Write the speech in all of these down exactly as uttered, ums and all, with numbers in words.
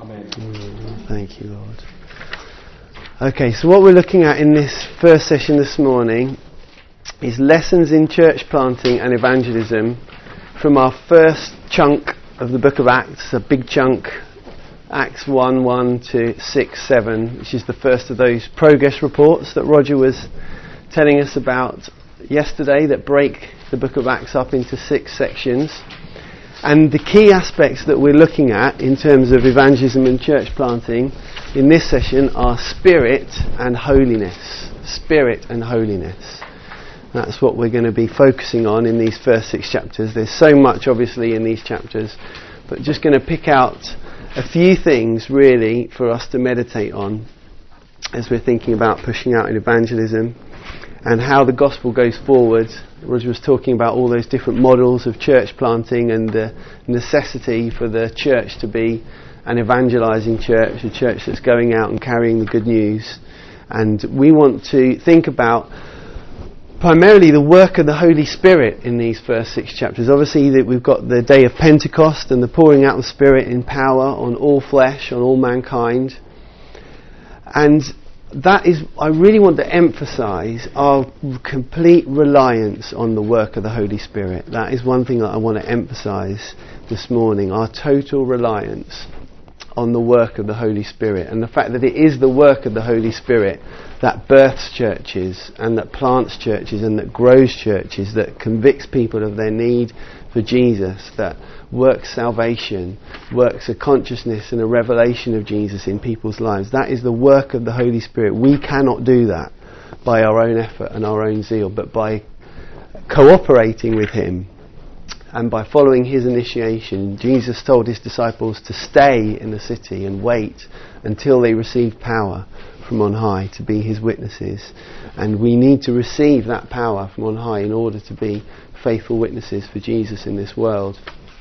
Amen. Mm, thank you, Lord. Okay, so what we're looking at in this first session this morning is lessons in church planting and evangelism from our first chunk of the book of Acts, a big chunk, Acts one, one to six, seven, which is the first of those progress reports that Roger was telling us about yesterday that break the book of Acts up into six sections. And the key aspects that we're looking at in terms of evangelism and church planting in this session are spirit and holiness. Spirit and holiness. That's what we're going to be focusing on in these first six chapters. There's so much obviously in these chapters, but just going to pick out a few things really for us to meditate on as we're thinking about pushing out in evangelism and how the gospel goes forward. Roger was talking about all those different models of church planting and the necessity for the church to be an evangelizing church, a church that's going out and carrying the good news. And we want to think about primarily the work of the Holy Spirit in these first six chapters. Obviously that we've got the day of Pentecost and the pouring out of the Spirit in power on all flesh, on all mankind. And that is, I really want to emphasise our complete reliance on the work of the Holy Spirit. That is one thing that I want to emphasise this morning, our total reliance on the work of the Holy Spirit, and the fact that it is the work of the Holy Spirit that births churches and that plants churches and that grows churches, that convicts people of their need for Jesus, that works salvation, works a consciousness and a revelation of Jesus in people's lives. That is the work of the Holy Spirit. We cannot do that by our own effort and our own zeal, but by cooperating with Him and by following His initiation. Jesus told His disciples to stay in the city and wait until they received power from on high to be His witnesses. And we need to receive that power from on high in order to be faithful witnesses for Jesus in this world.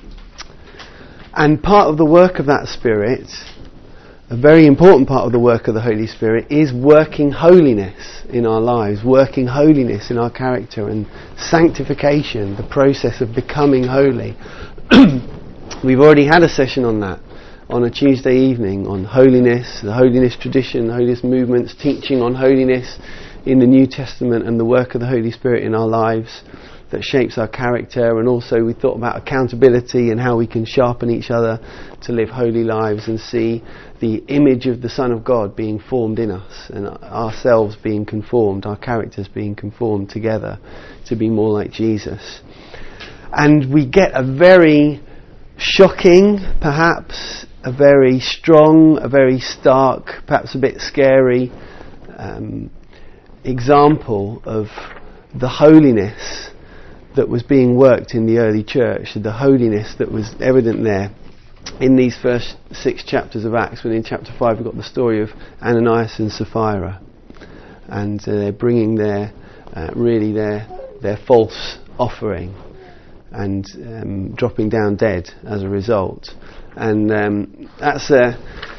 And part of the work of that Spirit, a very important part of the work of the Holy Spirit, is working holiness in our lives, working holiness in our character and sanctification, the process of becoming holy. We've already had a session on that on a Tuesday evening, on holiness, the holiness tradition, the holiness movements, teaching on holiness in the New Testament and the work of the Holy Spirit in our lives that shapes our character. And also we thought about accountability and how we can sharpen each other to live holy lives and see the image of the Son of God being formed in us and ourselves being conformed, our characters being conformed together to be more like Jesus. And we get a very shocking, perhaps a very strong, a very stark, perhaps a bit scary um, example of the holiness that was being worked in the early church, the holiness that was evident there in these first six chapters of Acts. When in chapter five we've got the story of Ananias and Sapphira, and uh, they're bringing their uh, really their their false offering and um, dropping down dead as a result. And um, that's a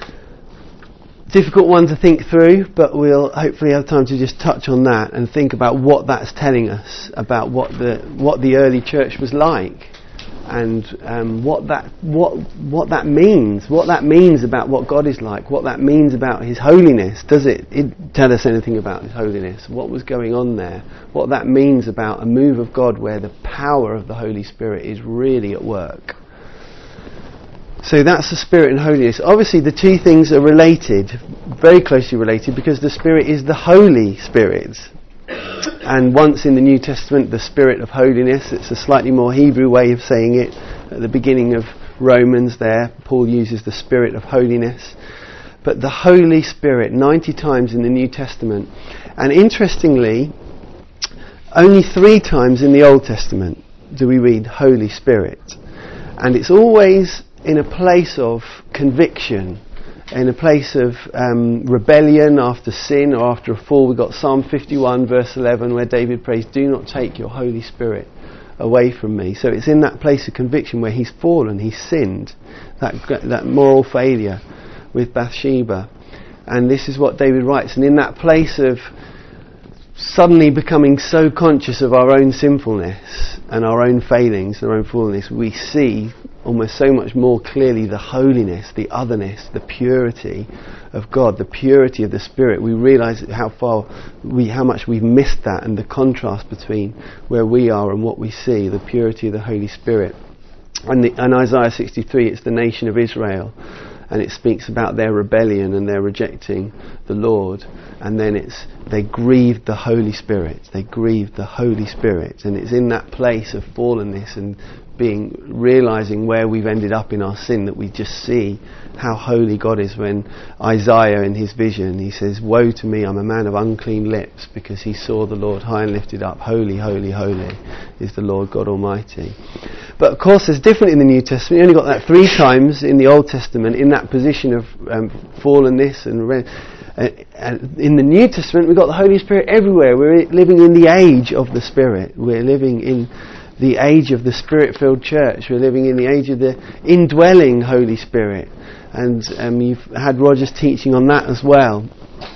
difficult one to think through, but we'll hopefully have time to just touch on that and think about what that's telling us about what the what the early church was like, and um, what that what what that means, what that means about what God is like, what that means about His holiness. Does it, it tell us anything about His holiness? What was going on there? What that means about a move of God where the power of the Holy Spirit is really at work. So that's the Spirit and holiness. Obviously the two things are related, very closely related, because the Spirit is the Holy Spirit. And once in the New Testament, the Spirit of holiness, it's a slightly more Hebrew way of saying it. At the beginning of Romans there, Paul uses the Spirit of holiness. But the Holy Spirit, ninety times in the New Testament. And interestingly, only three times in the Old Testament do we read Holy Spirit. And it's always in a place of conviction, in a place of um, rebellion after sin or after a fall. We've got Psalm fifty-one verse eleven where David prays, "Do not take your Holy Spirit away from me." So it's in that place of conviction where he's fallen, he's sinned, that that moral failure with Bathsheba. And this is what David writes. And in that place of suddenly becoming so conscious of our own sinfulness and our own failings, our own fallenness, we see almost so much more clearly the holiness, the otherness, the purity of God, the purity of the Spirit. We realise how far we, how much we've missed that, and the contrast between where we are and what we see, the purity of the Holy Spirit. And, the, and Isaiah sixty-three, it's the nation of Israel, and it speaks about their rebellion and their rejecting the Lord. And then it's, they grieved the Holy Spirit. They grieved the Holy Spirit. And it's in that place of fallenness and being, realising where we've ended up in our sin, that we just see how holy God is. When Isaiah, in his vision, he says, "Woe to me, I'm a man of unclean lips," because he saw the Lord high and lifted up. Holy, holy, holy is the Lord God Almighty. But of course there's different in the New Testament. You only got that three times in the Old Testament, in that position of um, fallenness and re- uh, and in the New Testament we've got the Holy Spirit everywhere. We're living in the age of the Spirit. We're living in the age of the Spirit-filled church. We're living in the age of the indwelling Holy Spirit. And um, you've had Roger's teaching on that as well,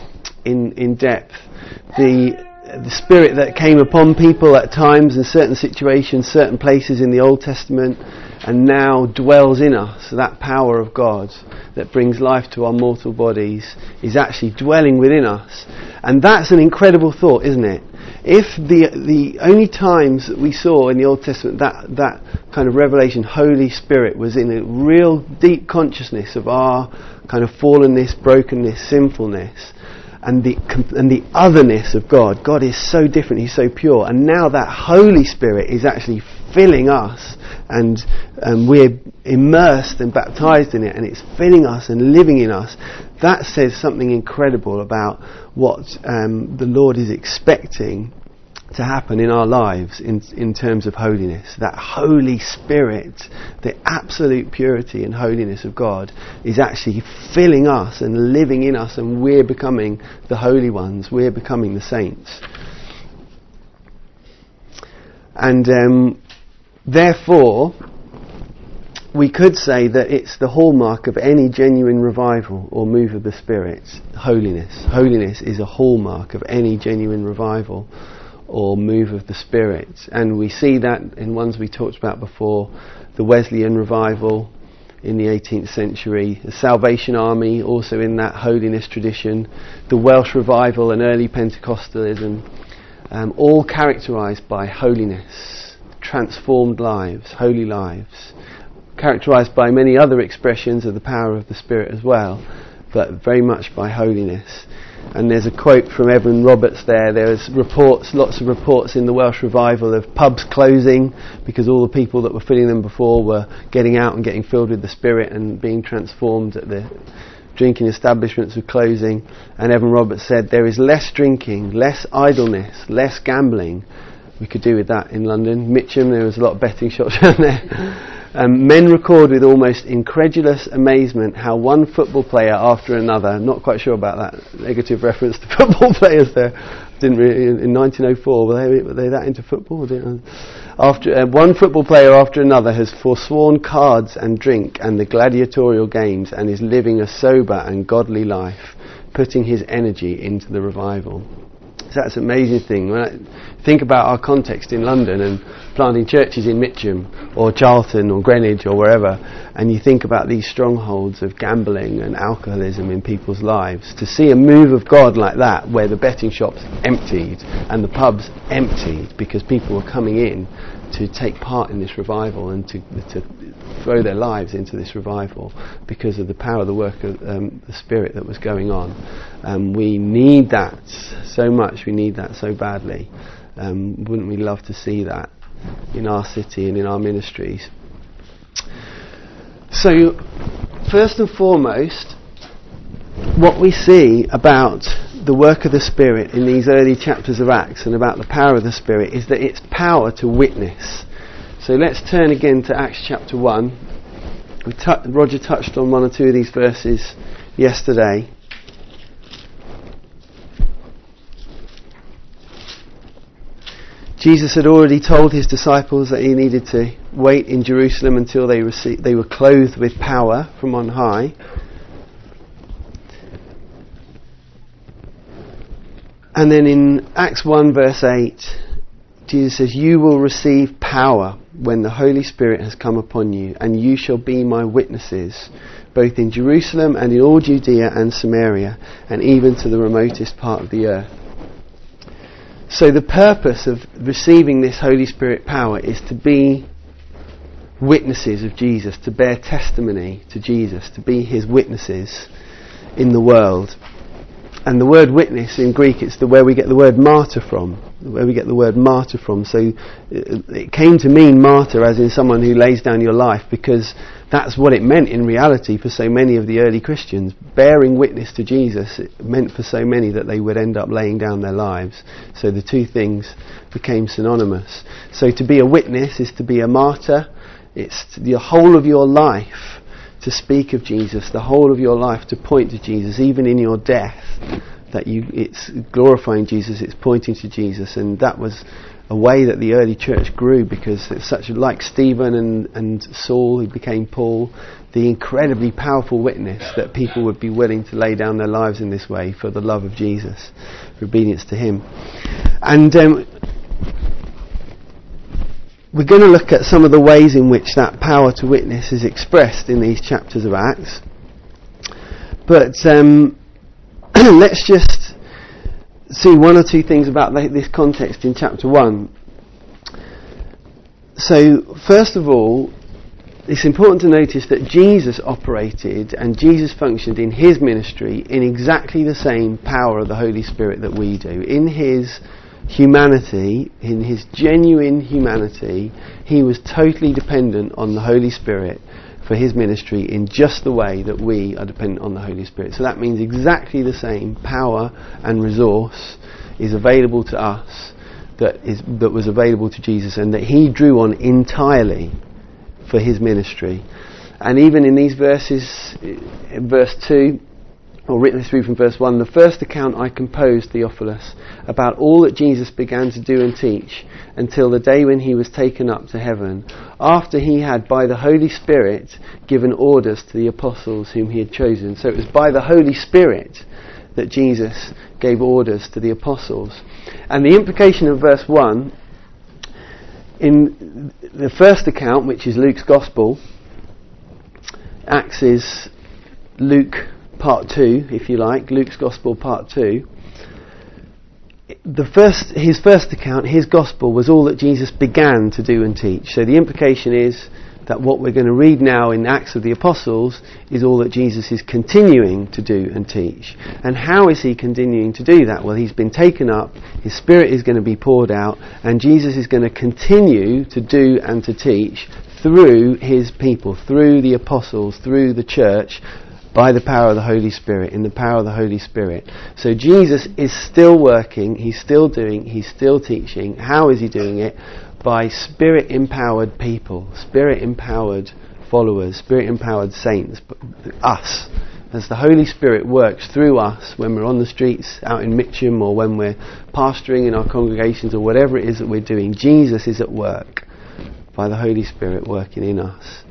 in in depth. The the Spirit that came upon people at times in certain situations, certain places in the Old Testament, and now dwells in us. So that power of God that brings life to our mortal bodies is actually dwelling within us. And that's an incredible thought, isn't it? If the the only times that we saw in the Old Testament that that kind of revelation, Holy Spirit, was in a real deep consciousness of our kind of fallenness, brokenness, sinfulness, and the and the otherness of God. God is so different, He's so pure, and now that Holy Spirit is actually filling us, and um, we're immersed and baptized in it, and it's filling us and living in us. That says something incredible about what um, the Lord is expecting to happen in our lives in in terms of holiness. That Holy Spirit, the absolute purity and holiness of God, is actually filling us and living in us, and we're becoming the holy ones. We're becoming the saints. And um, therefore, we could say that it's the hallmark of any genuine revival or move of the Spirit. Holiness. Holiness is a hallmark of any genuine revival or move of the Spirit. And we see that in ones we talked about before, the Wesleyan revival in the eighteenth century, the Salvation Army also in that holiness tradition, the Welsh revival and early Pentecostalism, um, all characterised by holiness, transformed lives, holy lives, characterised by many other expressions of the power of the Spirit as well, but very much by holiness. And there's a quote from Evan Roberts there. There's reports, lots of reports in the Welsh revival of pubs closing because all the people that were filling them before were getting out and getting filled with the Spirit and being transformed. At the drinking establishments were closing. And Evan Roberts said, there is less drinking, less idleness, less gambling. We could do with that in London. Mitcham, there was a lot of betting shops around there. Um, men record with almost incredulous amazement how one football player after another, not quite sure about that negative reference to football players there, didn't really, in nineteen oh four, were they, were they that into football? Didn't, after uh, one football player after another has forsworn cards and drink and the gladiatorial games and is living a sober and godly life, putting his energy into the revival. So that's an amazing thing. When I think about our context in London and planting churches in Mitcham or Charlton or Greenwich or wherever, and you think about these strongholds of gambling and alcoholism in people's lives, to see a move of God like that, where the betting shops emptied and the pubs emptied because people were coming in to take part in this revival and to, to throw their lives into this revival because of the power of the work of um, the Spirit that was going on. Um, we need that so much. We need that so badly. Um, wouldn't we love to see that in our city and in our ministries? So, first and foremost, what we see about the work of the Spirit in these early chapters of Acts and about the power of the Spirit is that it's power to witness. So let's turn again to Acts chapter one. We t- Roger touched on one or two of these verses yesterday. Jesus had already told his disciples that he needed to wait in Jerusalem until they received, they were clothed with power from on high. And then in Acts one verse eight, Jesus says, you will receive power when the Holy Spirit has come upon you, and you shall be my witnesses, both in Jerusalem and in all Judea and Samaria, and even to the remotest part of the earth. So the purpose of receiving this Holy Spirit power is to be witnesses of Jesus, to bear testimony to Jesus, to be his witnesses in the world. And the word witness in Greek, it's the where we get the word martyr from, where we get the word martyr from. So it came to mean martyr as in someone who lays down your life, because that's what it meant in reality for so many of the early Christians. Bearing witness to Jesus, it meant for so many that they would end up laying down their lives. So the two things became synonymous. So to be a witness is to be a martyr. It's the whole of your life to speak of Jesus, the whole of your life to point to Jesus, even in your death, that you, it's glorifying Jesus, it's pointing to Jesus. And that was a way that the early church grew, because it's such like Stephen and, and Saul, who became Paul, the incredibly powerful witness that people would be willing to lay down their lives in this way for the love of Jesus, for obedience to him. And um, we're going to look at some of the ways in which that power to witness is expressed in these chapters of Acts. But um, let's just see one or two things about the, this context in chapter one. So, first of all, it's important to notice that Jesus operated and Jesus functioned in his ministry in exactly the same power of the Holy Spirit that we do. In his humanity, in his genuine humanity, he was totally dependent on the Holy Spirit for his ministry in just the way that we are dependent on the Holy Spirit. So that means exactly the same power and resource is available to us that is that was available to Jesus, and that he drew on entirely for his ministry. And even in these verses, in verse two, or written through from verse one, the first account I composed, Theophilus, about all that Jesus began to do and teach until the day when he was taken up to heaven, after he had by the Holy Spirit given orders to the apostles whom he had chosen. So it was by the Holy Spirit that Jesus gave orders to the apostles. And the implication of verse one, in the first account, which is Luke's Gospel, Acts is Luke part two, if you like, Luke's Gospel part two. The first, his first account, his Gospel, was all that Jesus began to do and teach. So the implication is that what we're going to read now in Acts of the Apostles is all that Jesus is continuing to do and teach. And how is he continuing to do that? Well, he's been taken up, his Spirit is going to be poured out, and Jesus is going to continue to do and to teach through his people, through the apostles, through the church, by the power of the Holy Spirit, in the power of the Holy Spirit. So Jesus is still working, he's still doing, he's still teaching. How is he doing it? By Spirit-empowered people, Spirit-empowered followers, Spirit-empowered saints, us. As the Holy Spirit works through us when we're on the streets out in Mitcham, or when we're pastoring in our congregations, or whatever it is that we're doing, Jesus is at work by the Holy Spirit working in us.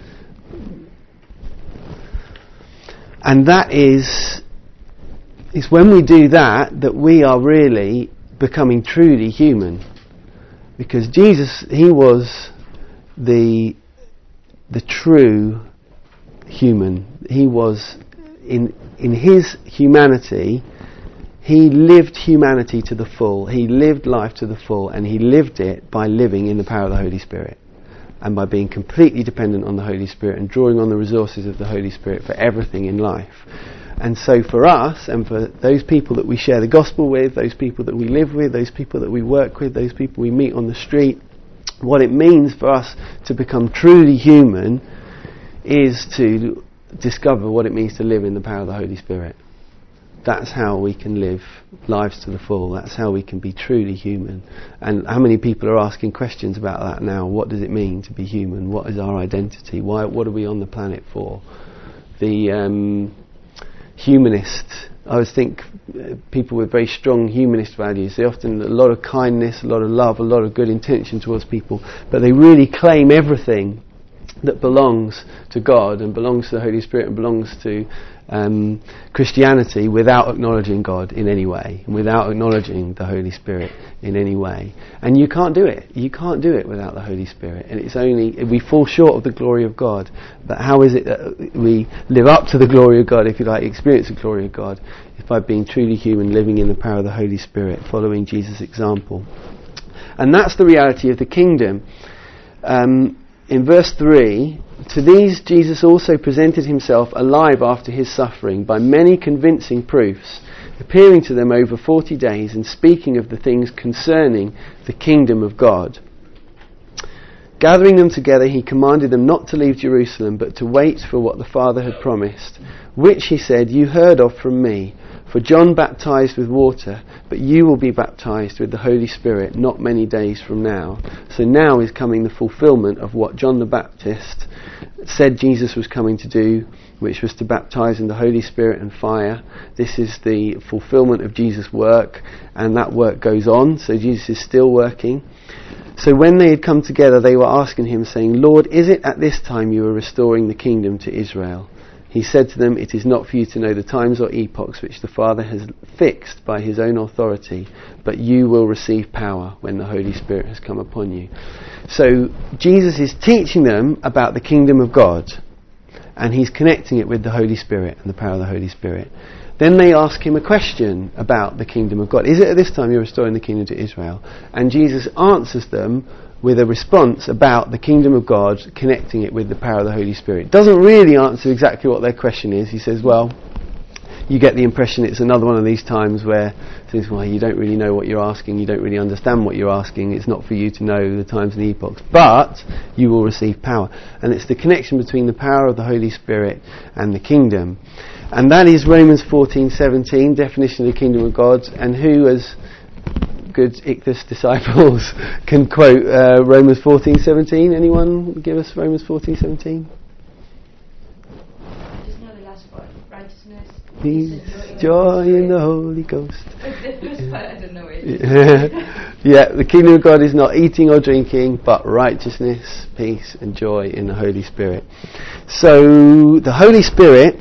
And that is, it's when we do that that we are really becoming truly human. Because Jesus, he was the the true human. He was, in in his humanity, he lived humanity to the full. He lived life to the full, and he lived it by living in the power of the Holy Spirit, and by being completely dependent on the Holy Spirit and drawing on the resources of the Holy Spirit for everything in life. And so for us, and for those people that we share the gospel with, those people that we live with, those people that we work with, those people we meet on the street, what it means for us to become truly human is to discover what it means to live in the power of the Holy Spirit. That's how we can live lives to the full. That's how we can be truly human. And how many people are asking questions about that now? What does it mean to be human? What is our identity? Why? What are we on the planet for? The um, humanist, I always think uh, people with very strong humanist values, they often, a lot of kindness, a lot of love, a lot of good intention towards people, but they really claim everything that belongs to God and belongs to the Holy Spirit and belongs to um, Christianity without acknowledging God in any way, and without acknowledging the Holy Spirit in any way. And you can't do it. You can't do it without the Holy Spirit. And it's only, we fall short of the glory of God. But how is it that we live up to the glory of God, if you like, experience the glory of God? It's by being truly human, living in the power of the Holy Spirit, following Jesus' example. And that's the reality of the kingdom. Um, in verse three, to these Jesus also presented himself alive after his suffering by many convincing proofs, appearing to them over forty days and speaking of the things concerning the kingdom of God. Gathering them together, he commanded them not to leave Jerusalem, but to wait for what the Father had promised, which, he said, you heard of from me. For John baptized with water, but you will be baptized with the Holy Spirit not many days from now. So now is coming the fulfillment of what John the Baptist said Jesus was coming to do, which was to baptize in the Holy Spirit and fire. This is the fulfillment of Jesus' work, and that work goes on, so Jesus is still working. So when they had come together, they were asking him, saying, Lord, is it at this time you are restoring the kingdom to Israel? He said to them, it is not for you to know the times or epochs which the Father has fixed by his own authority, but you will receive power when the Holy Spirit has come upon you. So Jesus is teaching them about the kingdom of God, and he's connecting it with the Holy Spirit and the power of the Holy Spirit. Then they ask him a question about the kingdom of God. Is it at this time you're restoring the kingdom to Israel? And Jesus answers them with a response about the kingdom of God, connecting it with the power of the Holy Spirit. Doesn't really answer exactly what their question is. He says, well, you get the impression it's another one of these times where it says, well, you don't really know what you're asking, you don't really understand what you're asking, it's not for you to know the times and the epochs, but you will receive power. And it's the connection between the power of the Holy Spirit and the kingdom. And that is Romans fourteen seventeen, definition of the kingdom of God. And who, as good Ichthus disciples, can quote uh, Romans fourteen seventeen? Anyone give us Romans fourteen seventeen? I just know the last part. Righteousness, peace, joy in the Holy Ghost. The first part, I don't know it. Yeah. Yeah, the kingdom of God is not eating or drinking, but righteousness, peace, and joy in the Holy Spirit. So the Holy Spirit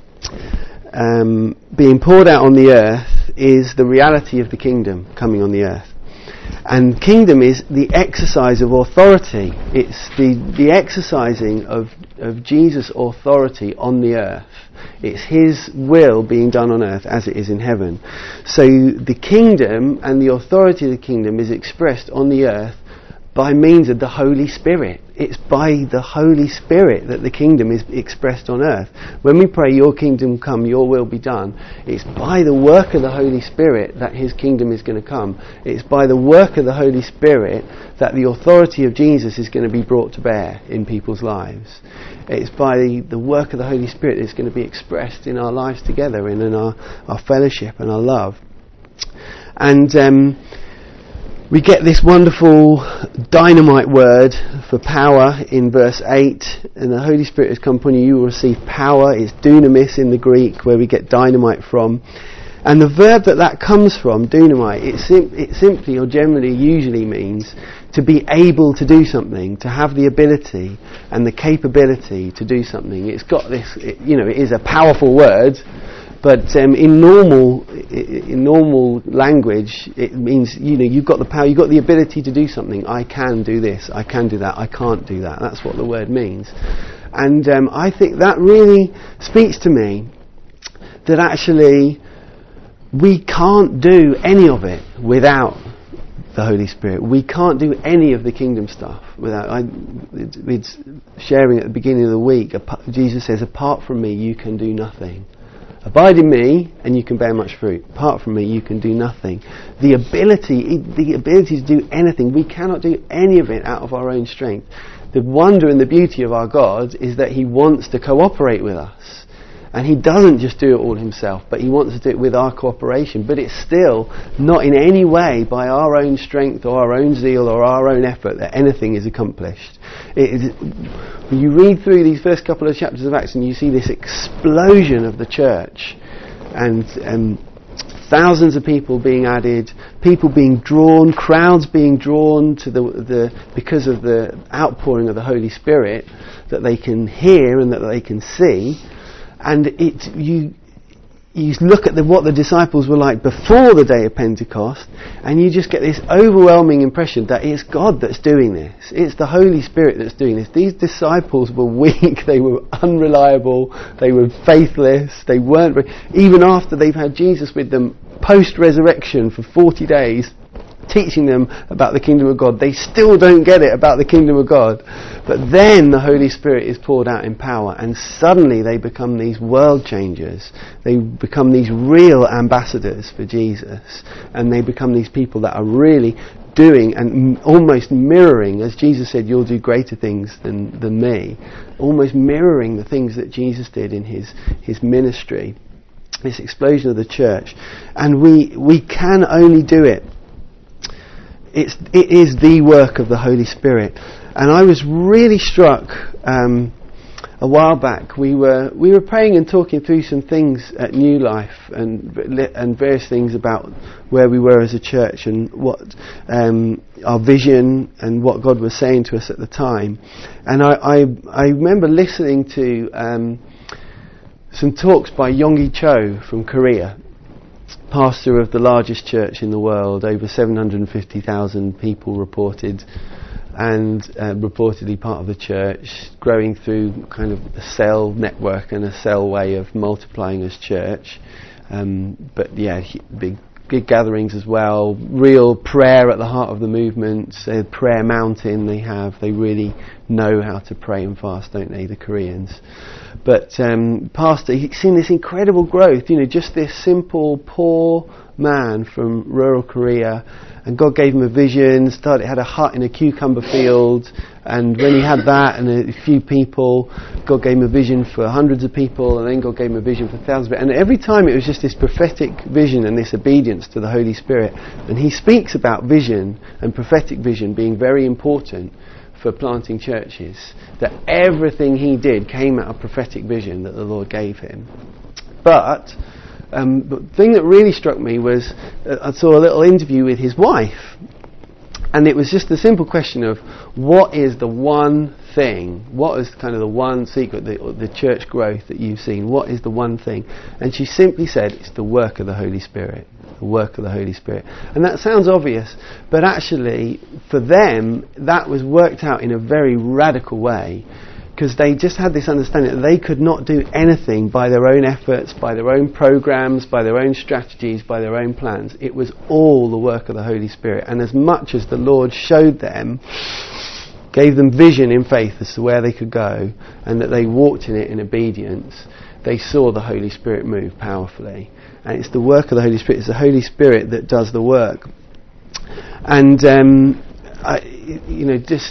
um, being poured out on the earth is the reality of the kingdom coming on the earth. And kingdom is the exercise of authority. It's the, the exercising of, of Jesus' authority on the earth. It's his will being done on earth as it is in heaven. So the kingdom and the authority of the kingdom is expressed on the earth by means of the Holy Spirit. It's by the Holy Spirit that the kingdom is expressed on earth. When we pray, your kingdom come, your will be done, it's by the work of the Holy Spirit that his kingdom is going to come. It's by the work of the Holy Spirit that the authority of Jesus is going to be brought to bear in people's lives. It's by the work of the Holy Spirit that's going to be expressed in our lives together and in our, our fellowship and our love. And um, we get this wonderful dynamite word for power in verse eight. And the Holy Spirit has come upon you, you will receive power. It's dunamis in the Greek, where we get dynamite from. And the verb that that comes from, dunamite, it, sim- it simply or generally usually means to be able to do something, to have the ability and the capability to do something. It's got this, it, you know, it is a powerful word, but um, in normal in normal language, it means, you know, you've got the power, you've got the ability to do something. I can do this, I can do that, I can't do that. That's what the word means. And um, I think that really speaks to me that actually we can't do any of it without the Holy Spirit. We can't do any of the kingdom stuff without. I, it's, it's sharing at the beginning of the week. Jesus says, "Apart from me, you can do nothing. Abide in me, and you can bear much fruit. Apart from me, you can do nothing." The ability, the ability to do anything, we cannot do any of it out of our own strength. The wonder and the beauty of our God is that He wants to cooperate with us. And He doesn't just do it all Himself, but He wants to do it with our cooperation. But it's still not in any way by our own strength or our own zeal or our own effort that anything is accomplished. It is, when you read through these first couple of chapters of Acts and you see this explosion of the church and um, thousands of people being added, people being drawn, crowds being drawn to the, the because of the outpouring of the Holy Spirit that they can hear and that they can see. And it, you, you look at the, what the disciples were like before the day of Pentecost, and you just get this overwhelming impression that it's God that's doing this. It's the Holy Spirit that's doing this. These disciples were weak, they were unreliable, they were faithless, they weren't, even after they've had Jesus with them post-resurrection for forty days, teaching them about the kingdom of God, they still don't get it about the kingdom of God. But then the Holy Spirit is poured out in power, and suddenly they become these world changers. They become these real ambassadors for Jesus, and they become these people that are really doing and m- almost mirroring, as Jesus said, you'll do greater things than, than me, almost mirroring the things that Jesus did in his, his ministry, this explosion of the church. And we, we can only do it. It's, it is the work of the Holy Spirit. And I was really struck um, a while back. We were we were praying and talking through some things at New Life and and various things about where we were as a church and what um, our vision and what God was saying to us at the time. And I I, I remember listening to um, some talks by Yonggi Cho from Korea, pastor of the largest church in the world, over seven hundred fifty thousand people reported, and uh, reportedly part of the church, growing through kind of a cell network and a cell way of multiplying as church. Um, but yeah, he, big big gatherings as well, real prayer at the heart of the movement, a prayer mountain they have. They really know how to pray and fast, don't they, the Koreans? But um, pastor, he's seen this incredible growth, you know, just this simple, poor man from rural Korea, and God gave him a vision, started, had a hut in a cucumber field, and when he had that and a few people, God gave him a vision for hundreds of people, and then God gave him a vision for thousands of people. And every time it was just this prophetic vision and this obedience to the Holy Spirit. And he speaks about vision and prophetic vision being very important for planting churches, that everything he did came out of prophetic vision that the Lord gave him. But um, the thing that really struck me was uh, I saw a little interview with his wife, and it was just the simple question of what is the one thing, what is kind of the one secret, the, the church growth that you've seen, what is the one thing? And she simply said it's the work of the Holy Spirit. The work of the Holy Spirit. And that sounds obvious, but actually for them that was worked out in a very radical way, because they just had this understanding that they could not do anything by their own efforts, by their own programs, by their own strategies, by their own plans. It was all the work of the Holy Spirit. And as much as the Lord showed them, gave them vision in faith as to where they could go, and that they walked in it in obedience, they saw the Holy Spirit move powerfully. And it's the work of the Holy Spirit. It's the Holy Spirit that does the work. And um, I, you know, just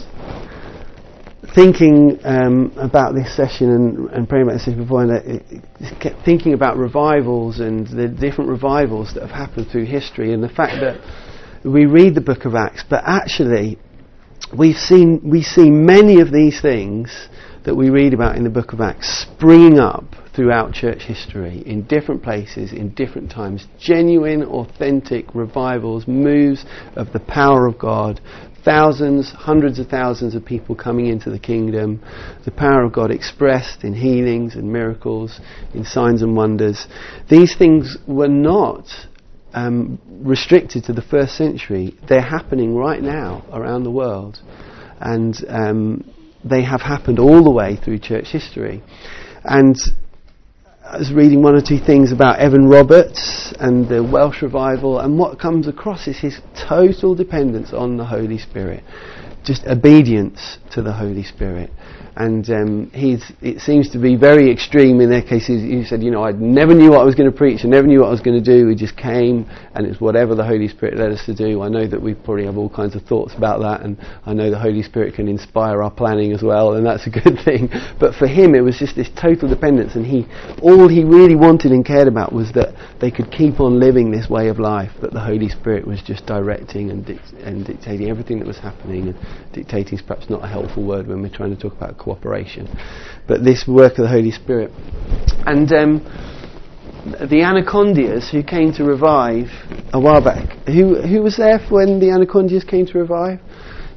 thinking um, about this session and, and praying about this session before, and I kept thinking about revivals and the different revivals that have happened through history, and the fact that we read the Book of Acts, but actually we've seen we see many of these things that we read about in the Book of Acts springing up throughout church history, in different places, in different times. Genuine, authentic revivals, moves of the power of God, thousands, hundreds of thousands of people coming into the kingdom, the power of God expressed in healings and miracles, in signs and wonders. These things were not um, restricted to the first century. They're happening right now around the world, and um, they have happened all the way through church history. And I was reading one or two things about Evan Roberts and the Welsh revival, and what comes across is his total dependence on the Holy Spirit, just obedience to the Holy Spirit. And um, he's, it seems to be very extreme in their cases. He said, you know, I never knew what I was going to preach, I never knew what I was going to do, we just came, and it's whatever the Holy Spirit led us to do. I know that we probably have all kinds of thoughts about that, and I know the Holy Spirit can inspire our planning as well, and that's a good thing. But for him it was just this total dependence, and he, all he really wanted and cared about was that they could keep on living this way of life, that the Holy Spirit was just directing and, dic- and dictating everything that was happening. And dictating is perhaps not a helpful word when we're trying to talk about cooperation, but this work of the Holy Spirit. And um, the Anacondias, who came to revive a while back, who who was there when the Anacondias came to revive?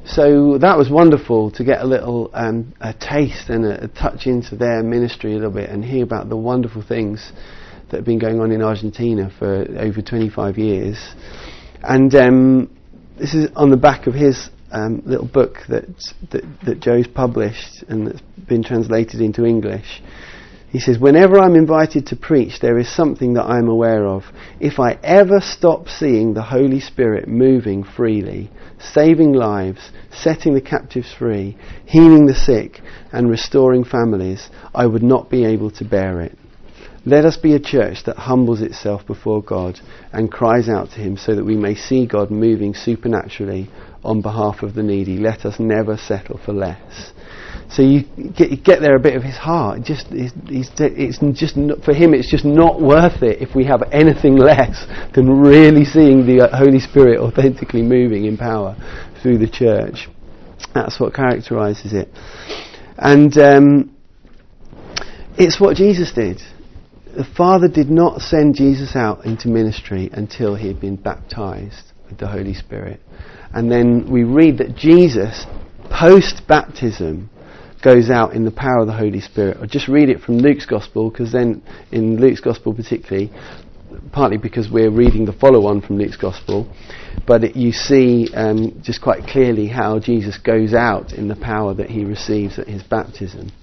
So that was wonderful to get a little um, a taste and a, a touch into their ministry a little bit and hear about the wonderful things that have been going on in Argentina for over twenty-five years. And um, this is on the back of his um, little book that, that that Joe's published and that's been translated into English. He says, whenever I'm invited to preach, there is something that I'm aware of. If I ever stop seeing the Holy Spirit moving freely, saving lives, setting the captives free, healing the sick, and restoring families, I would not be able to bear it. Let us be a church that humbles itself before God and cries out to Him so that we may see God moving supernaturally on behalf of the needy. Let us never settle for less. So you get, you get there a bit of his heart. It just it's, it's just not, for him. It's just not worth it if we have anything less than really seeing the Holy Spirit authentically moving in power through the church. That's what characterises it, and um, it's what Jesus did. The Father did not send Jesus out into ministry until he had been baptised with the Holy Spirit, and then we read that Jesus, post baptism, goes out in the power of the Holy Spirit. I'll just read it from Luke's Gospel, because then in Luke's Gospel particularly, partly because we're reading the follow-on from Luke's Gospel, but it, you see um, just quite clearly how Jesus goes out in the power that he receives at his baptism.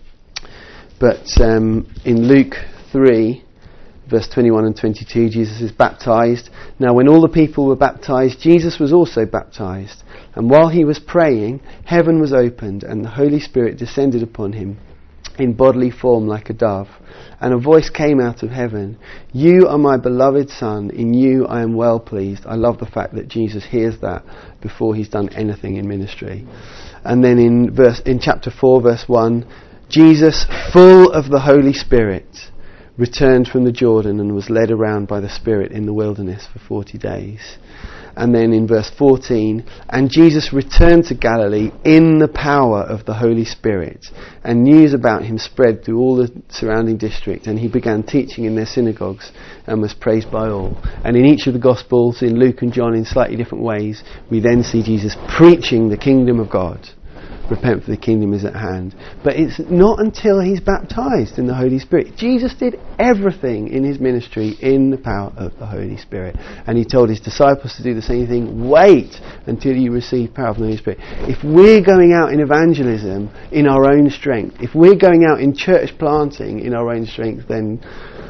But um, in Luke three, verse twenty-one and twenty-two, Jesus is baptized. Now when all the people were baptized, Jesus was also baptized. And while he was praying, heaven was opened, and the Holy Spirit descended upon him in bodily form like a dove. And a voice came out of heaven, "You are my beloved Son, in you I am well pleased." I love the fact that Jesus hears that before he's done anything in ministry. And then in verse in chapter four, verse one, Jesus, full of the Holy Spirit, returned from the Jordan and was led around by the Spirit in the wilderness for forty days. And then in verse fourteen, and Jesus returned to Galilee in the power of the Holy Spirit, and news about him spread through all the surrounding district, and he began teaching in their synagogues and was praised by all. And in each of the Gospels, in Luke and John, in slightly different ways, we then see Jesus preaching the kingdom of God. Repent, for the kingdom is at hand. But it's not until he's baptized in the Holy Spirit. Jesus did everything in his ministry in the power of the Holy Spirit. And he told his disciples to do the same thing. Wait until you receive power from the Holy Spirit. If we're going out in evangelism in our own strength, if we're going out in church planting in our own strength, then,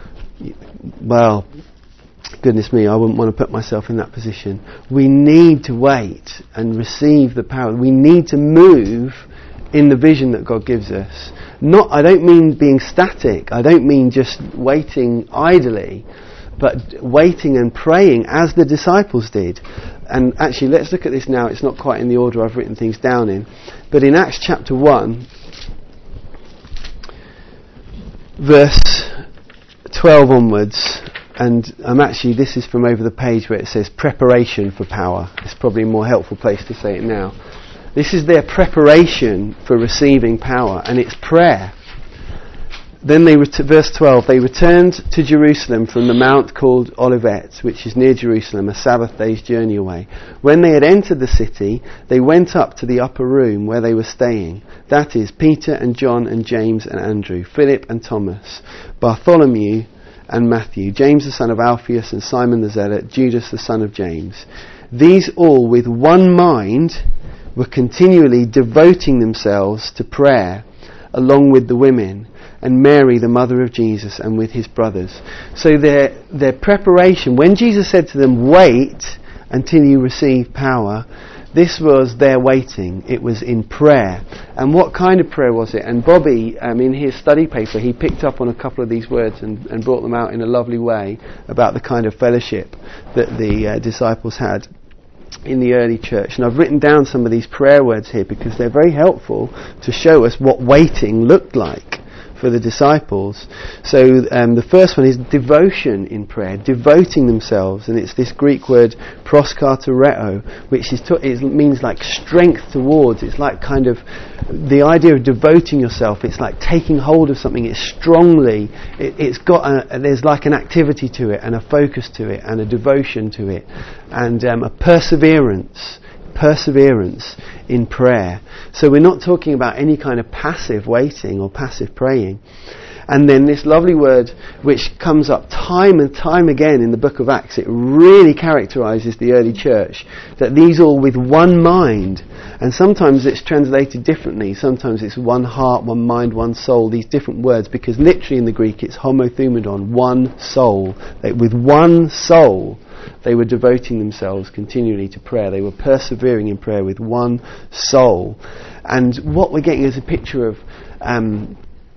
well, goodness me, I wouldn't want to put myself in that position. We need to wait and receive the power. We need to move in the vision that God gives us. Not, I don't mean being static. I don't mean just waiting idly, but waiting and praying as the disciples did. And actually, let's look at this now. It's not quite in the order I've written things down in. But in Acts chapter one, verse twelve onwards, and um, actually this is from over the page where it says preparation for power. It's probably a more helpful place to say it now. This is their preparation for receiving power, and it's prayer. Then they, ret- verse twelve, they returned to Jerusalem from the mount called Olivet, which is near Jerusalem, a Sabbath day's journey away. When they had entered the city, they went up to the upper room where they were staying. That is, Peter and John and James and Andrew, Philip and Thomas, Bartholomew and Matthew, James the son of Alphaeus and Simon the Zealot, Judas the son of James. These all with one mind were continually devoting themselves to prayer, along with the women, and Mary the mother of Jesus, and with his brothers. So their their preparation, when Jesus said to them, wait until you receive power, this was their waiting. It was in prayer. And what kind of prayer was it? And Bobby, um, in his study paper, he picked up on a couple of these words and, and brought them out in a lovely way about the kind of fellowship that the uh, disciples had in the early church. And I've written down some of these prayer words here because they're very helpful to show us what waiting looked like for the disciples. So um, the first one is devotion in prayer, devoting themselves, and it's this Greek word proskartereo, which is to, it means like strength towards. It's like kind of the idea of devoting yourself. It's like taking hold of something. It's strongly. It, it's got a, there's like an activity to it and a focus to it and a devotion to it and um, a perseverance. perseverance in prayer. So we're not talking about any kind of passive waiting or passive praying. And then this lovely word which comes up time and time again in the book of Acts, it really characterises the early church, that these all with one mind. And sometimes it's translated differently. Sometimes it's one heart, one mind, one soul, these different words, because literally in the Greek it's homothumadon, one soul. They, with one soul they were devoting themselves continually to prayer. They were persevering in prayer with one soul. And what we're getting is a picture of um,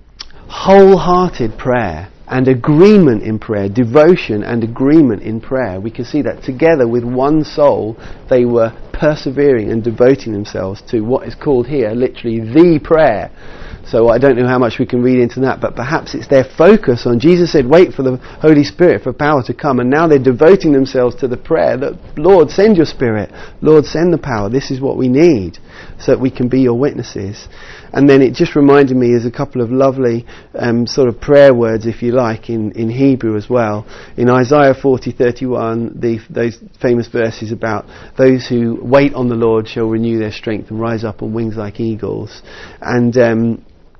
wholehearted prayer and agreement in prayer, devotion and agreement in prayer. We can see that together with one soul they were persevering and devoting themselves to what is called here literally the prayer. So I don't know how much we can read into that, but perhaps it's their focus on, Jesus said, wait for the Holy Spirit, for power to come, and now they're devoting themselves to the prayer that, Lord, send your Spirit, Lord, send the power, this is what we need, so that we can be your witnesses. And then it just reminded me, there's a couple of lovely um, sort of prayer words, if you like, in, in Hebrew as well. In Isaiah forty thirty-one, the, those famous verses about those who wait on the Lord shall renew their strength and rise up on wings like eagles. And um,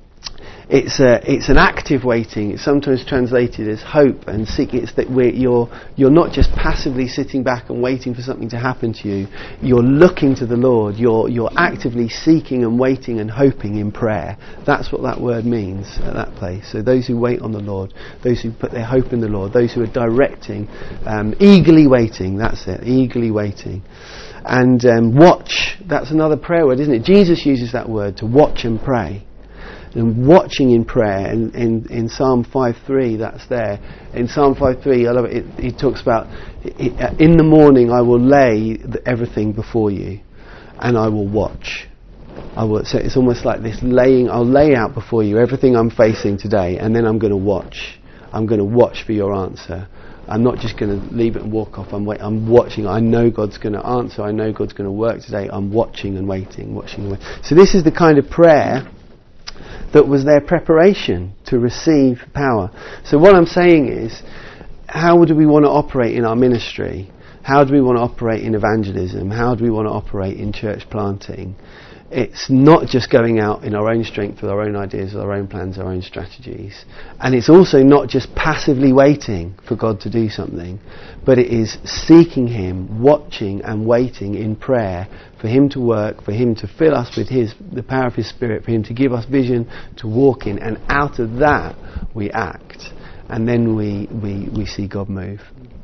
It's a, it's an active waiting. It's sometimes translated as hope and seek. It's that we're, you're you're not just passively sitting back and waiting for something to happen to you. You're looking to the Lord. You're you're actively seeking and waiting and hoping in prayer. That's what that word means at that place. So those who wait on the Lord, those who put their hope in the Lord, those who are directing, um, eagerly waiting. That's it, eagerly waiting. And um, watch. That's another prayer word, isn't it? Jesus uses that word to watch and pray. And watching in prayer, in, in, in Psalm five three, that's there. In Psalm five three, I love it, it, it talks about, in the morning I will lay the, everything before you, and I will watch. I will, so it's almost like this laying, I'll lay out before you everything I'm facing today, and then I'm going to watch. I'm going to watch for your answer. I'm not just going to leave it and walk off. I'm wait, I'm watching. I know God's going to answer. I know God's going to work today. I'm watching and waiting, watching and waiting. So this is the kind of prayer that was their preparation to receive power. So what I'm saying is, how do we want to operate in our ministry? How do we want to operate in evangelism? How do we want to operate in church planting? It's not just going out in our own strength with our own ideas, our own plans, our own strategies. And it's also not just passively waiting for God to do something, but it is seeking Him, watching and waiting in prayer for Him to work, for Him to fill us with His, the power of His Spirit, for Him to give us vision to walk in. And out of that we act. And then we, we, we see God move.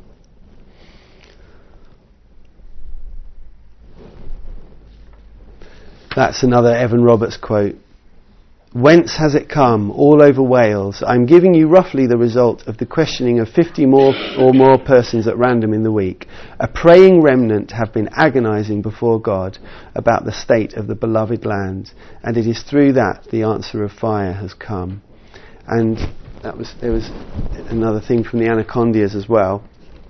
That's another Evan Roberts quote. Whence has it come all over Wales? I'm giving you roughly the result of the questioning of fifty more or more persons at random in the week. A praying remnant have been agonising before God about the state of the beloved land, and it is through that the answer of fire has come. And that was there was another thing from the Anacondias as well.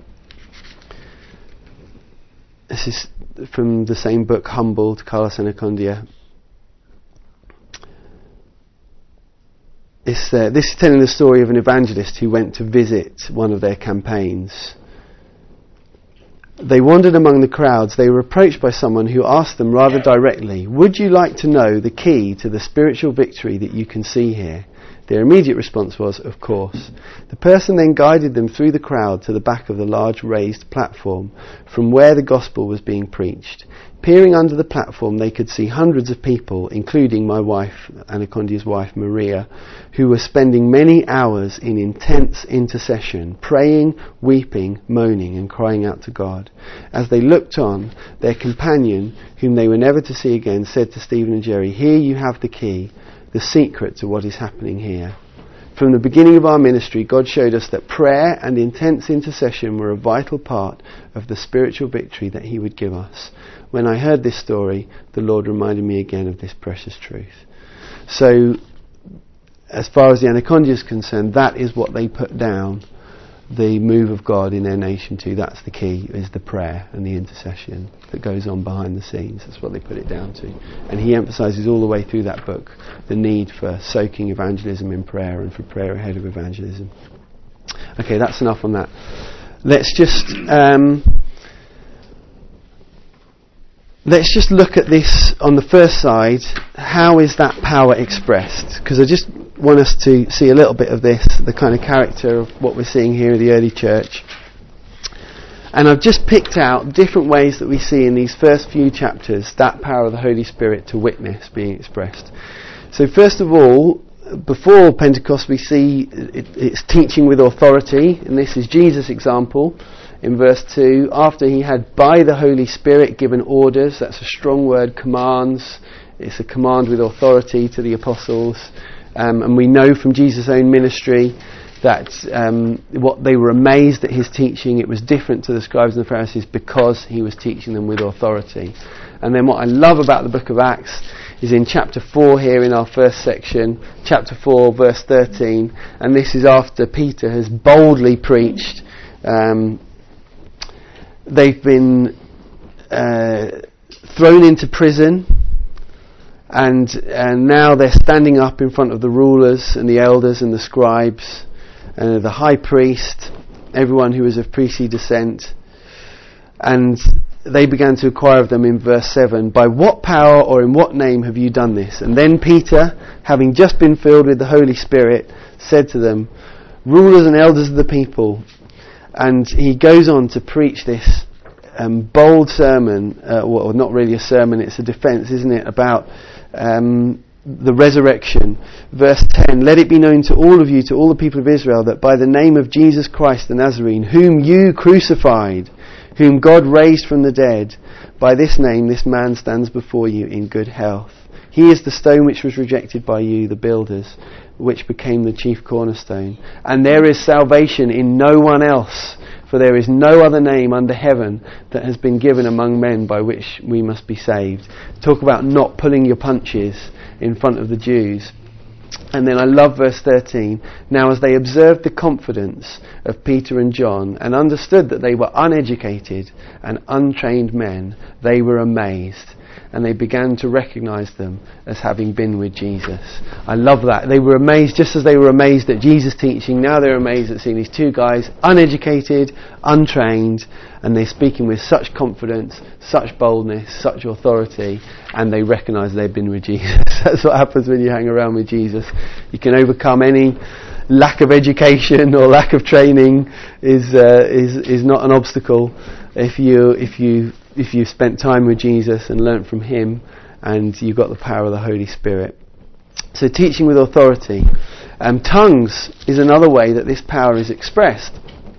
This is from the same book, Humbled, Carlos Anacondia. This, uh, this is telling the story of an evangelist who went to visit one of their campaigns. They wandered among the crowds. They were approached by someone who asked them rather directly, "Would you like to know the key to the spiritual victory that you can see here?" Their immediate response was, "Of course." The person then guided them through the crowd to the back of the large raised platform from where the gospel was being preached. Peering under the platform, they could see hundreds of people, including my wife, Anacondia's wife, Maria, who were spending many hours in intense intercession, praying, weeping, moaning, and crying out to God. As they looked on, their companion, whom they were never to see again, said to Stephen and Jerry, "Here you have the key, the secret to what is happening here." From the beginning of our ministry, God showed us that prayer and intense intercession were a vital part of the spiritual victory that He would give us. When I heard this story, the Lord reminded me again of this precious truth. So, as far as the Anacondia is concerned, that is what they put down the move of God in their nation to. That's the key, is the prayer and the intercession that goes on behind the scenes. That's what they put it down to. And he emphasises all the way through that book the need for soaking evangelism in prayer and for prayer ahead of evangelism. Okay, that's enough on that. Let's just um, let's just look at this on the first side. How is that power expressed? Because I just want us to see a little bit of this, the kind of character of what we're seeing here in the early church. And I've just picked out different ways that we see in these first few chapters that power of the Holy Spirit to witness being expressed. So first of all, before Pentecost we see it, it's teaching with authority, and this is Jesus' example in verse two. After he had by the Holy Spirit given orders, that's a strong word, commands, it's a command with authority to the apostles, um, and we know from Jesus' own ministry that um, what they were amazed at his teaching, it was different to the scribes and the Pharisees because he was teaching them with authority. And then what I love about the book of Acts is in chapter four here in our first section, chapter four verse thirteen, and this is after Peter has boldly preached. Um, they've been uh, thrown into prison, and, and now they're standing up in front of the rulers and the elders and the scribes, Uh, the high priest, everyone who was of priestly descent, and they began to inquire of them in verse seven, by what power or in what name have you done this? And then Peter, having just been filled with the Holy Spirit, said to them, rulers and elders of the people, and he goes on to preach this um, bold sermon, uh, well not really a sermon, it's a defence, isn't it, about um, the resurrection. Verse ten, let it be known to all of you, to all the people of Israel, that by the name of Jesus Christ the Nazarene, whom you crucified, whom God raised from the dead, by this name this man stands before you in good health. He is the stone which was rejected by you, the builders, which became the chief cornerstone. And there is salvation in no one else, for there is no other name under heaven that has been given among men by which we must be saved. Talk about not pulling your punches in front of the Jews. And then I love verse thirteen. Now as they observed the confidence of Peter and John and understood that they were uneducated and untrained men, they were amazed, and they began to recognize them as having been with Jesus. I love that. They were amazed just as they were amazed at Jesus' teaching. Now they're amazed at seeing these two guys, uneducated, untrained, and they're speaking with such confidence, such boldness, such authority, and they recognize they've been with Jesus. That's what happens when you hang around with Jesus. You can overcome any lack of education or lack of training is uh, is is not an obstacle if you if you if you've spent time with Jesus and learnt from him, and you've got the power of the Holy Spirit. So teaching with authority. Um, tongues is another way that this power is expressed.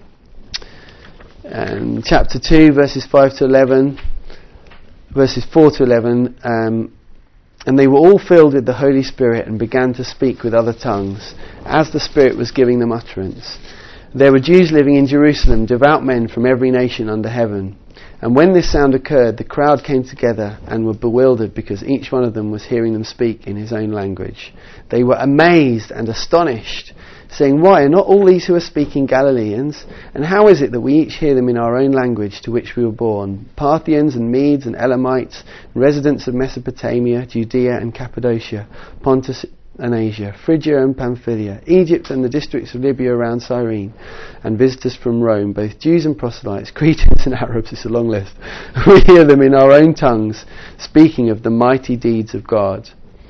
Um, chapter two, verses five to eleven, verses four to eleven, um, and they were all filled with the Holy Spirit and began to speak with other tongues, as the Spirit was giving them utterance. There were Jews living in Jerusalem, devout men from every nation under heaven. And when this sound occurred, the crowd came together and were bewildered, because each one of them was hearing them speak in his own language. They were amazed and astonished, saying, why are not all these who are speaking Galileans? And how is it that we each hear them in our own language to which we were born? Parthians and Medes and Elamites, residents of Mesopotamia, Judea and Cappadocia, Pontus and Asia, Phrygia and Pamphylia, Egypt and the districts of Libya around Cyrene, and visitors from Rome, both Jews and proselytes, Cretans and Arabs. It's a long list. We hear them in our own tongues speaking of the mighty deeds of God.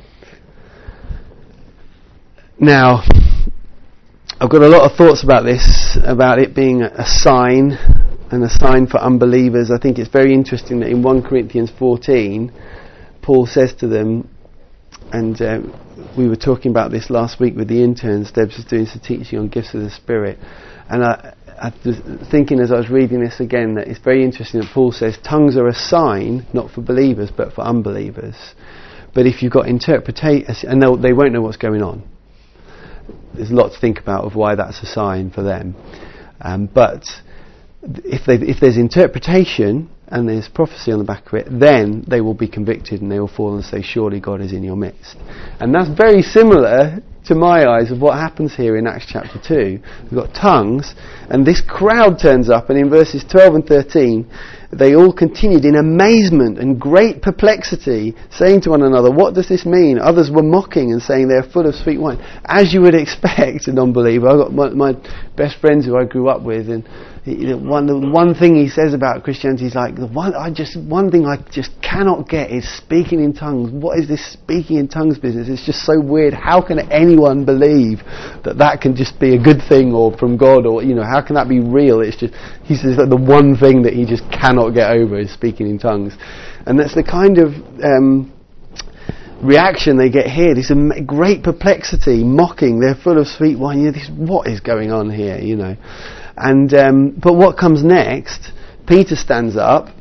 Now, I've got a lot of thoughts about this, about it being a sign, and a sign for unbelievers. I think it's very interesting that in First Corinthians fourteen, Paul says to them, and uh, we were talking about this last week with the interns. Debs was doing some teaching on gifts of the Spirit, and I, I was thinking as I was reading this again that it's very interesting that Paul says tongues are a sign, not for believers but for unbelievers. But if you've got interpretation, and they won't know what's going on. There's a lot to think about of why that's a sign for them. Um, but if they, if there's interpretation and there's prophecy on the back of it, then they will be convicted and they will fall and say, surely God is in your midst. And that's very similar to my eyes, of what happens here in Acts chapter two. We've got tongues, and this crowd turns up, and in verses twelve and thirteen, they all continued in amazement and great perplexity, saying to one another, what does this mean? Others were mocking and saying they are full of sweet wine. As you would expect, a non-believer. I've got my, my best friends who I grew up with, and you know, one the one thing he says about Christianity is like, the one I just one thing I just cannot get is speaking in tongues. What is this speaking in tongues business? It's just so weird. How can anyone believe that that can just be a good thing or from God, or you know, how can that be real? It's just, he says that the one thing that he just cannot get over is speaking in tongues, and that's the kind of um, reaction they get here. This am- great perplexity, mocking. They're full of sweet wine. You know, this, what is going on here? You know. And um, but what comes next? Peter stands up,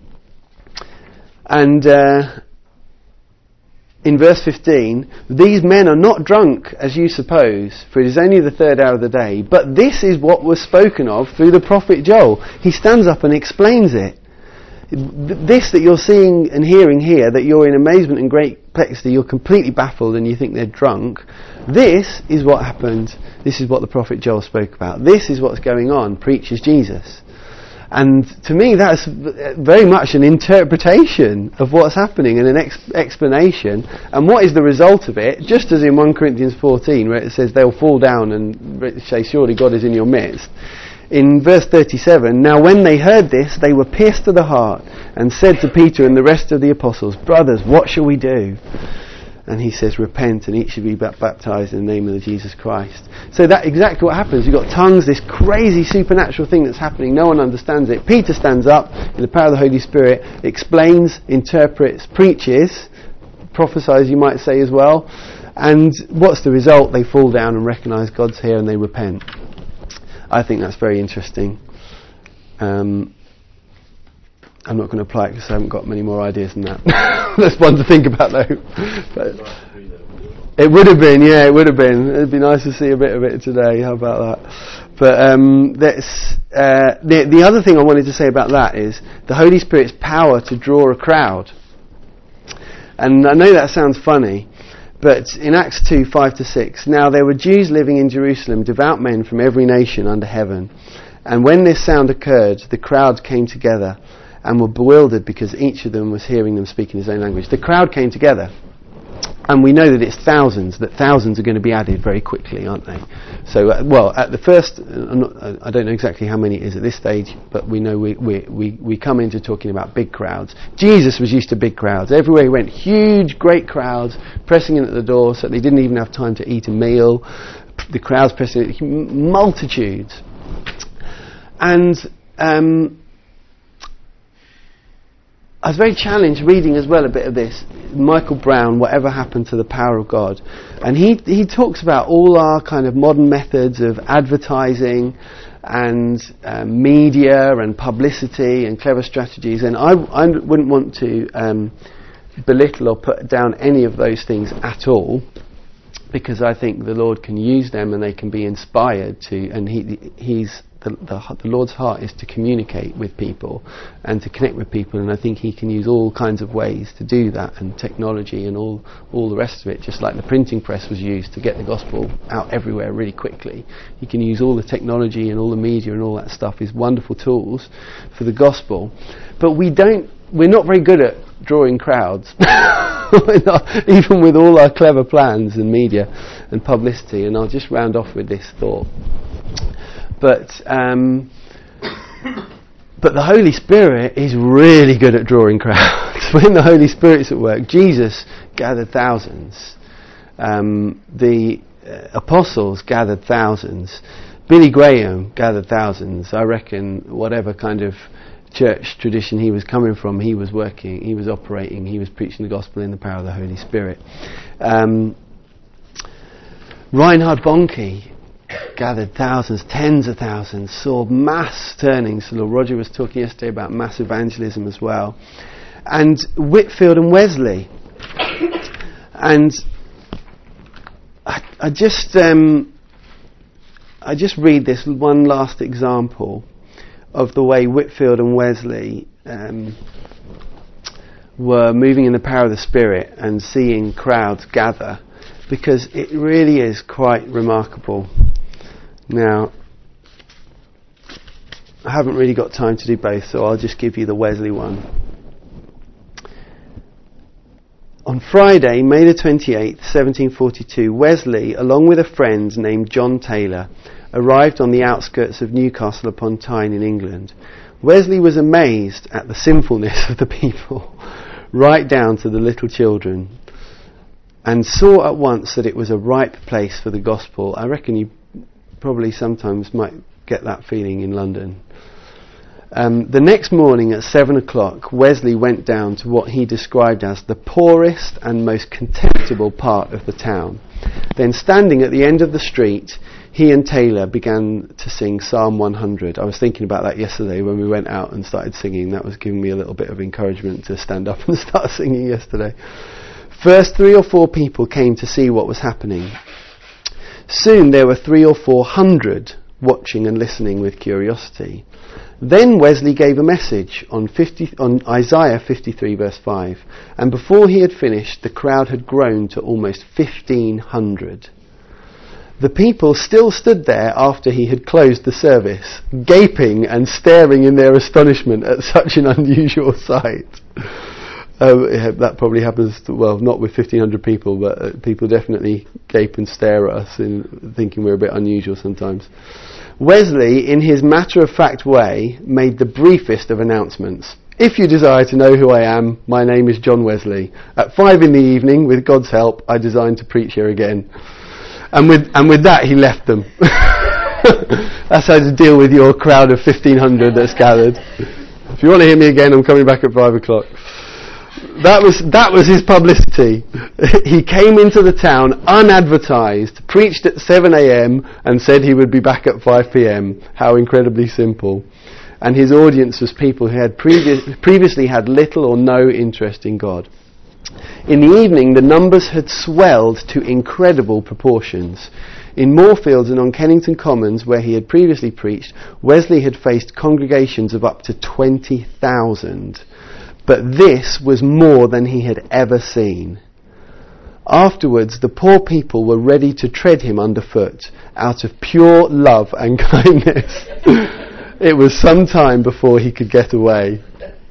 and uh, in verse fifteen, these men are not drunk as you suppose, for it is only the third hour of the day. But this is what was spoken of through the prophet Joel. He stands up and explains it. This that you're seeing and hearing here, that you're in amazement and great perplexity, you're completely baffled and you think they're drunk. This is what happened. This is what the prophet Joel spoke about. This is what's going on, preaches Jesus. And to me that's very much an interpretation of what's happening and an ex- explanation. And what is the result of it? Just as in First Corinthians fourteen, where it says they'll fall down and say, surely God is in your midst. In verse thirty-seven, now when they heard this, they were pierced to the heart and said to Peter and the rest of the apostles, brothers, what shall we do? And he says, repent and each should be baptized in the name of the Jesus Christ. So that's exactly what happens. You've got tongues, this crazy supernatural thing that's happening. No one understands it. Peter stands up in the power of the Holy Spirit, explains, interprets, preaches, prophesies, you might say as well. And what's the result? They fall down and recognize God's here and they repent. I think that's very interesting. Um, I'm not going to apply it because I haven't got many more ideas than that. That's one to think about though. But it would have been, yeah, it would have been. It'd be nice to see a bit of it today. How about that? But um, that's, uh, the, the other thing I wanted to say about that is the Holy Spirit's power to draw a crowd. And I know that sounds funny, but in Acts two, five to six, now there were Jews living in Jerusalem, devout men from every nation under heaven. And when this sound occurred, the crowd came together and were bewildered because each of them was hearing them speak in his own language. The crowd came together, and we know that it's thousands, that thousands are going to be added very quickly, aren't they? So, uh, well, at the first, I'm not, I don't know exactly how many it is at this stage, but we know we, we, we, we come into talking about big crowds. Jesus was used to big crowds. Everywhere he went, huge, great crowds pressing in at the door, so they didn't even have time to eat a meal. The crowds pressing in, multitudes. And um, I was very challenged reading as well a bit of this. Michael Brown, Whatever Happened to the Power of God. And he he talks about all our kind of modern methods of advertising and uh, media and publicity and clever strategies. And I, I wouldn't want to um, belittle or put down any of those things at all, because I think the Lord can use them and they can be inspired to, and he he's the, the, the Lord's heart is to communicate with people and to connect with people, and I think he can use all kinds of ways to do that, and technology and all all the rest of it, just like the printing press was used to get the gospel out everywhere really quickly. He can use all the technology and all the media and all that stuff as wonderful tools for the gospel. But we don't, we're not very good at drawing crowds. We're not, even with all our clever plans and media and publicity. And I'll just round off with this thought. But um, but the Holy Spirit is really good at drawing crowds. When the Holy Spirit's at work, Jesus gathered thousands. Um, the uh, apostles gathered thousands. Billy Graham gathered thousands. I reckon whatever kind of church tradition he was coming from, he was working, he was operating, he was preaching the gospel in the power of the Holy Spirit. Um, Reinhard Bonnke gathered thousands, tens of thousands, saw mass turnings. So Roger was talking yesterday about mass evangelism as well. And Whitfield and Wesley. And I, I just um, I just read this one last example of the way Whitfield and Wesley um, were moving in the power of the Spirit and seeing crowds gather because it really is quite remarkable. Now, I haven't really got time to do both, so I'll just give you the Wesley one. On Friday, May the twenty-eighth, seventeen forty-two, Wesley, along with a friend named John Taylor, arrived on the outskirts of Newcastle upon Tyne in England. Wesley was amazed at the sinfulness of the people, right down to the little children, and saw at once that it was a ripe place for the gospel. I reckon you probably sometimes might get that feeling in London. Um, the next morning at seven o'clock, Wesley went down to what he described as the poorest and most contemptible part of the town. Then, standing at the end of the street, he and Taylor began to sing Psalm one hundred. I was thinking about that yesterday when we went out and started singing. That was giving me a little bit of encouragement to stand up and start singing yesterday. First, three or four people came to see what was happening. Soon there were three or four hundred watching and listening with curiosity. Then Wesley gave a message on, fifty, on Isaiah fifty-three verse five, and before he had finished, the crowd had grown to almost fifteen hundred. The people still stood there after he had closed the service, gaping and staring in their astonishment at such an unusual sight. Uh, that probably happens, to, well, not with fifteen hundred people, but uh, people definitely gape and stare at us, in thinking we're a bit unusual sometimes. Wesley, in his matter-of-fact way, made the briefest of announcements. If you desire to know who I am, my name is John Wesley. At five in the evening, with God's help, I design to preach here again. And with and with that, he left them. That's how to deal with your crowd of fifteen hundred that's gathered. If you want to hear me again, I'm coming back at five o'clock. That was that was his publicity. He came into the town unadvertised, preached at seven a.m. and said he would be back at five p.m. How incredibly simple. And his audience was people who had previous, previously had little or no interest in God. In the evening, the numbers had swelled to incredible proportions. In Moorfields and on Kennington Commons, where he had previously preached, Wesley had faced congregations of up to twenty thousand. But this was more than he had ever seen. Afterwards, the poor people were ready to tread him underfoot out of pure love and kindness. It was some time before he could get away.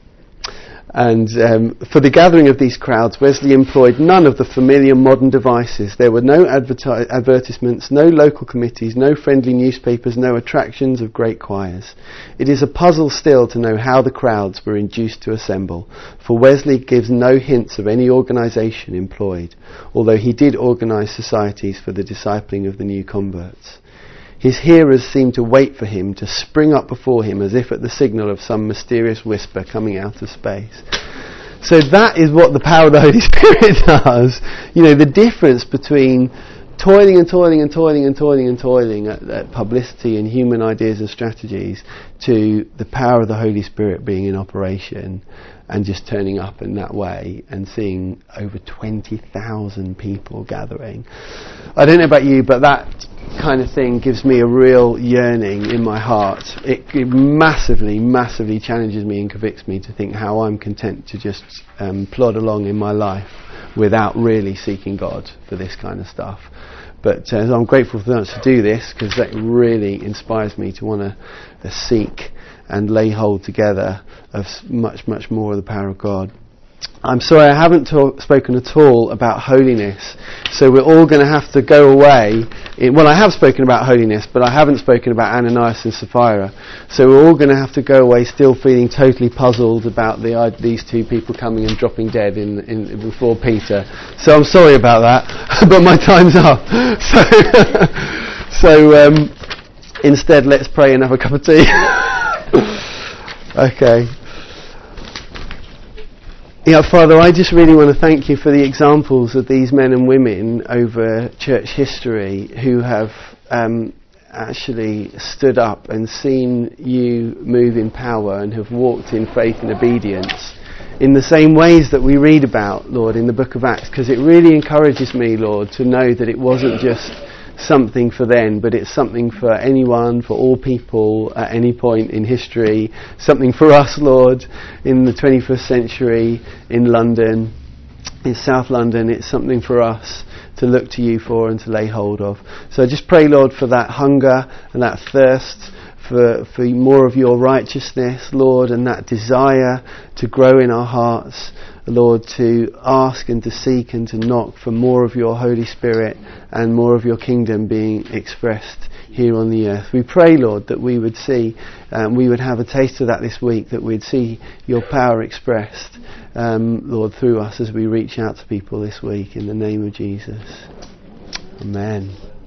And um, for the gathering of these crowds, Wesley employed none of the familiar modern devices. There were no adverti- advertisements, no local committees, no friendly newspapers, no attractions of great choirs. It is a puzzle still to know how the crowds were induced to assemble, for Wesley gives no hints of any organisation employed, although he did organise societies for the discipling of the new converts. His hearers seemed to wait for him to spring up before him as if at the signal of some mysterious whisper coming out of space. So that is what the power of the Holy Spirit does. You know, the difference between toiling and toiling and toiling and toiling and toiling at, at publicity and human ideas and strategies to the power of the Holy Spirit being in operation and just turning up in that way and seeing over twenty thousand people gathering. I don't know about you, but that kind of thing gives me a real yearning in my heart. It, it massively, massively challenges me and convicts me to think how I'm content to just um, plod along in my life without really seeking God for this kind of stuff. But uh, I'm grateful for us to do this, because that really inspires me to want to uh, seek and lay hold together of much, much more of the power of God. I'm sorry I haven't talk, spoken at all about holiness, so we're all going to have to go away. In, well, I have spoken about holiness, but I haven't spoken about Ananias and Sapphira. So we're all going to have to go away still feeling totally puzzled about the, uh, these two people coming and dropping dead in, in before Peter. So I'm sorry about that, but my time's up. So, so um, instead, let's pray and have a cup of tea. Okay. Yeah, Father, I just really want to thank you for the examples of these men and women over church history who have um, actually stood up and seen you move in power and have walked in faith and obedience in the same ways that we read about, Lord, in the book of Acts, because it really encourages me, Lord, to know that it wasn't just something for then, but it's something for anyone, for all people at any point in history, something for us, Lord, in the twenty-first century in London, in South London. It's something for us to look to you for and to lay hold of. So I just pray, Lord, for that hunger and that thirst for, for more of your righteousness, Lord, and that desire to grow in our hearts, Lord, to ask and to seek and to knock for more of your Holy Spirit and more of your kingdom being expressed here on the earth. We pray, Lord, that we would see, um, we would have a taste of that this week, that we'd see your power expressed, um, Lord, through us as we reach out to people this week, in the name of Jesus. Amen.